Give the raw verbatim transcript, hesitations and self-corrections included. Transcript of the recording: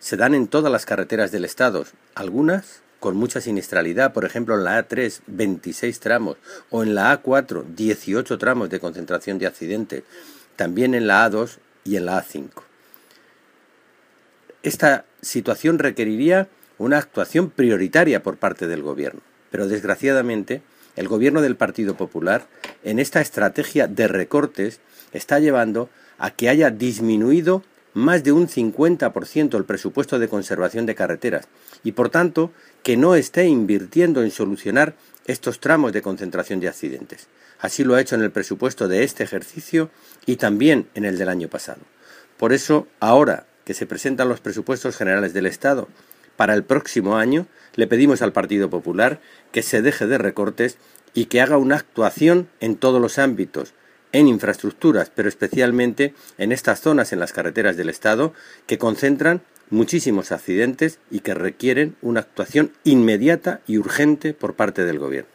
se dan en todas las carreteras del Estado, algunas con mucha siniestralidad, por ejemplo en la A tres, veintiséis tramos, o en la A cuatro, dieciocho tramos de concentración de accidentes, también en la A dos y en la A cinco. Esta situación requeriría una actuación prioritaria por parte del Gobierno, pero desgraciadamente el Gobierno del Partido Popular, en esta estrategia de recortes, está llevando a que haya disminuido más de un cincuenta por ciento el presupuesto de conservación de carreteras y, por tanto, que no esté invirtiendo en solucionar estos tramos de concentración de accidentes. Así lo ha hecho en el presupuesto de este ejercicio y también en el del año pasado. Por eso, ahora que se presentan los presupuestos generales del Estado para el próximo año, le pedimos al Partido Popular que se deje de recortes y que haga una actuación en todos los ámbitos, en infraestructuras, pero especialmente en estas zonas en las carreteras del Estado que concentran muchísimos accidentes y que requieren una actuación inmediata y urgente por parte del Gobierno.